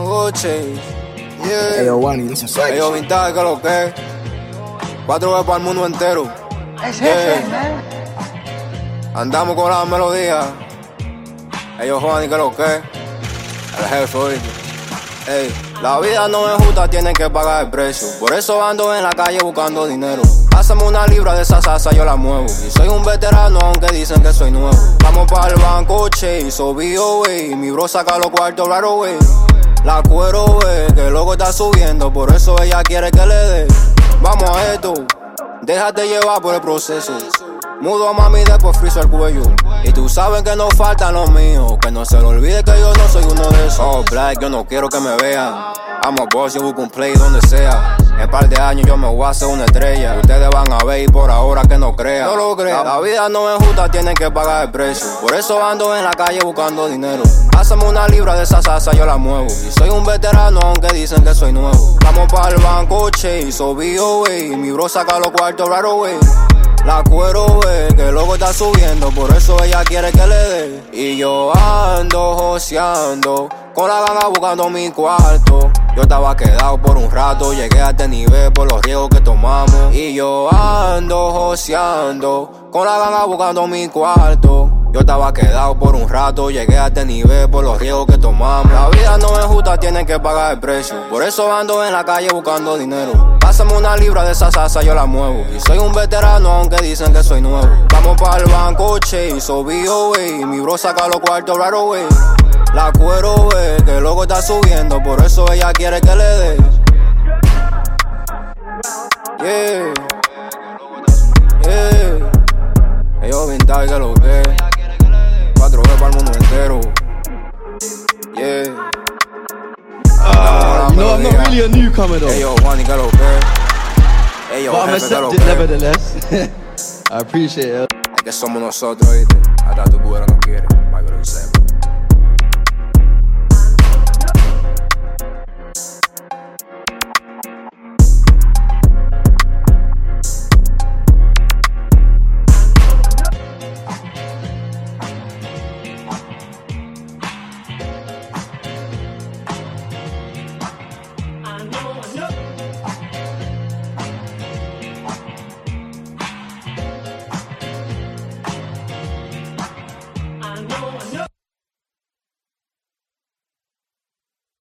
Gucci, yeah. Eyo, Wani, no se sabe. Eyo, Vintage, que lo que 4 veces para el mundo entero. Yeah. Andamos con la melodía. Eyo, Juan, que lo que el jefe, oíste. Ey, la vida no es justa, tienen que pagar el precio. Por eso ando en la calle buscando dinero. Pásame una libra de esa salsa, yo la muevo. Y soy un veterano, aunque dicen que soy nuevo. Vamos para el banco, che, so B.O.A. Mi bro saca los cuartos right away. La cuero, que el logo está subiendo. Por eso ella quiere que le dé. Vamos a esto, déjate llevar por el proceso. Mudo a mami, después friso el cuello. Y tú sabes que no faltan los míos. Que no se le olvide que yo no soy uno de esos. Oh, black, yo no quiero que me vean. I'm a boss, yo busco un play donde sea. En par de años yo me voy a hacer una estrella. Ustedes van a ver y por ahora que no crean. No lo crean. La vida no es justa, tienen que pagar el precio. Por eso ando en la calle buscando dinero. Pásame una libra de esa salsa, yo la muevo. Y soy un veterano, aunque dicen que soy nuevo. Vamos para el banco, che, so B.O.A. Mi bro saca los cuartos right away. La cuero, que el logo está subiendo. Por eso ella quiere que le dé. Y yo ando joseando con la ganga buscando mi cuarto. Yo estaba quedado por un rato, llegué a este nivel por los riesgos que tomamos. Y yo ando joseando con la ganga buscando mi cuarto. Yo estaba quedado por un rato, llegué a este nivel por los riesgos que tomamos. La vida no es justa, tienen que pagar el precio. Por eso ando en la calle buscando dinero. Pásame una libra de esa salsa, yo la muevo. Y soy un veterano, aunque dicen que soy nuevo. Vamos para el banco, che, so B.O.A. Mi bro saca los cuartos right away. La cuero, que el logo está subiendo. Por eso ella quiere que le dé. Yeah, yeah. Eyo, Vintage, que lo que 4 veces para el mundo entero. Yeah. You know, I'm not really a newcomer though. Eyo, Juan, que lo que Eyo, but I'm jefe, que lo accepted que nevertheless. I appreciate it. Es que somos nosotros, ¿viste? Hasta tu cubera no quiere, para que lo sepas.